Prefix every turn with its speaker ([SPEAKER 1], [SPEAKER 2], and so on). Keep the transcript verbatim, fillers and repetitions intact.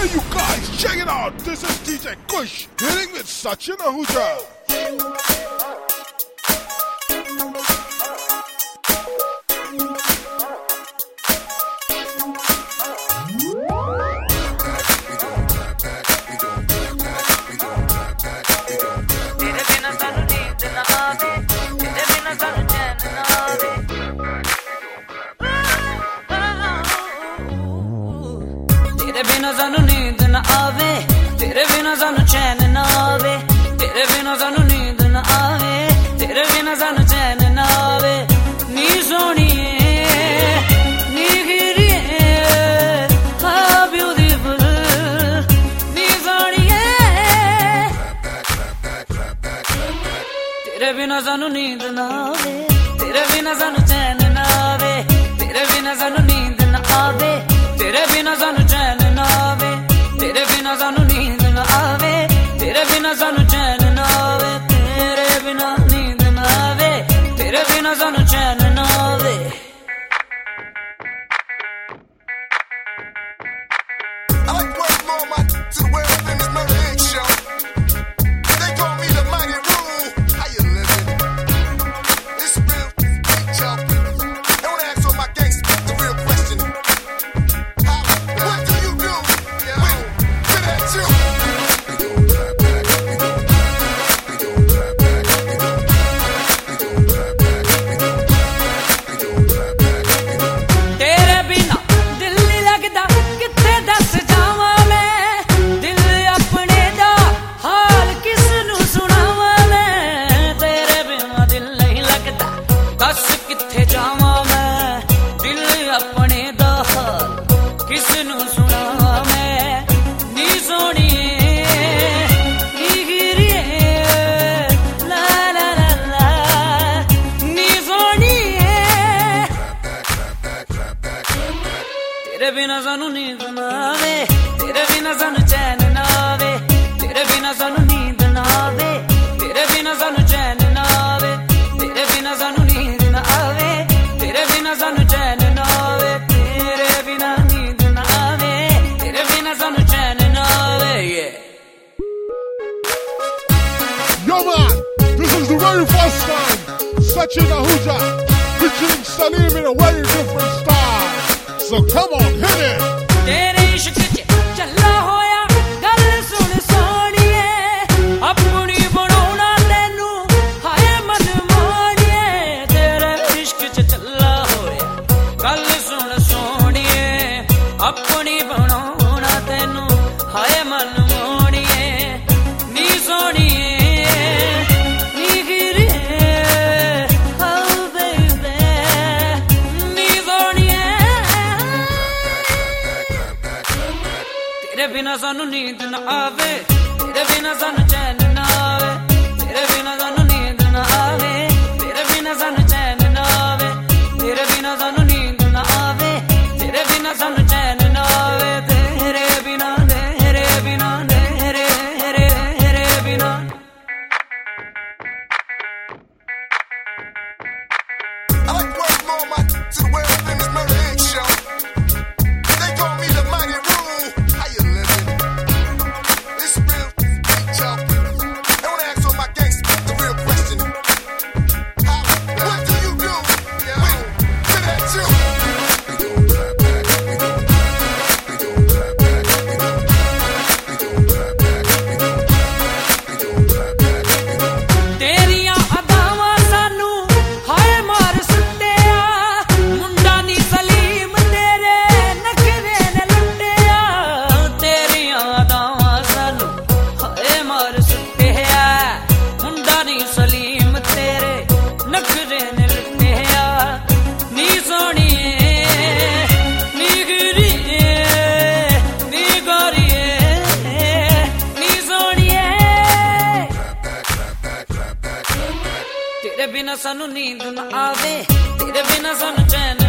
[SPEAKER 1] Hey you guys, check it out. This is D J Kush, dealing with Sachin Ahuja.
[SPEAKER 2] तेरे बिना सानू नींद ना आवे, तेरे बिना सानू चैन ना आवे, तेरे बिना सानू नींद ना आवे, तेरे बिना सानू चैन ना आवे। नी सोनिए नी गिरिए how beautiful, नी सोनिए तेरे बिना सानू नींद ना आवे, तेरे बिना सानू चैन ना आवे, तेरे बिना सानू नींद ना आवे, तेरे बिना सानू चैन ना आवे, तेरे बिना सानू नींद ना आवे, तेरे बिना सानू चैन ना आवे, तेरे बिना नींद ना आवे, तेरे बिना सानू चैन ना आवे।
[SPEAKER 3] I like to welcome all my to the world famous Murder Inc show. They call me the Mighty Rule. How you living? It's real, big jumping. They wanna ask all my gangsters the real question. How, what do you do? Yeah, wait, to that too.
[SPEAKER 2] तेरे बिना दिल नहीं लगता, किथे दस जावा मैं, दिल अपने दा हाल किस नू सुनावा मैं। तेरे बिना दिल नहीं लगता, दस किथे जावा मैं, दिल अपने दा हाल किस नू सुनावा मैं। नी सोनिए नी गिरिए ला ला ला ला, नी सोनिए तेरे बिना सानू नींद ना आवे, तेरे बिना सानू चैन ना आवे, तेरे बिना सानू नींद ना आवे, तेरे बिना सानू चैन ना आवे, तेरे बिना सानू नींद ना आवे, तेरे बिना सानू चैन ना आवे, तेरे बिना नींद ना आवे, तेरे बिना सानू चैन ना आवे। Yeah.
[SPEAKER 1] Yo man, this is the very first time Sachin Ahuja featuring Salim in a very different style. So come on, hit it.
[SPEAKER 2] तेरे इश्क च चला होया गल सुन सोनिए, अपनी बनाउणा तैनू हाय मन मानिए। तेरे इश्क च चला होया गल सुन सोनिए, अपनी बनाउणा तैनू हाय मन मानिए। नी सोनिए नी गिरिए oh baby, नी सोनिए तेरे बिना सानू नींद ना आवे, तेरे बिना सानू चैन ना आवे, तेरे बिना सानू नींद ना आवे, तेरे बिना सानू चैन ना आवे, तेरे बिना सानू नींद ना आवे, तेरे बिना सानू चैन ना आवे, तेरे बिना तेरे बिना तेरे तेरे तेरे बिना।
[SPEAKER 3] I like to welcome all my to the world famous Murder Inc show. They call me the Mighty Rule. How you living? It's real, big jumping. They wanna ask all my gangsters the real question. How, what do you do? Yeah, wait, to that too.
[SPEAKER 2] तेरियां अदावां सानू हाय मार सुट्टिया, मुंडा नी सलीम तेरे नखरे ने लुट्टिया। तेरियां अदावां सानू हाय मार सुट्टिया, मुंडा नी सलीम तेरे नखरे ने लुट्टिया। नी सोनिए नी गिरिए नी गोरिए नी सोनिए तेरे बिना सानू नींद ना आवे, तेरे बिना सानू चैन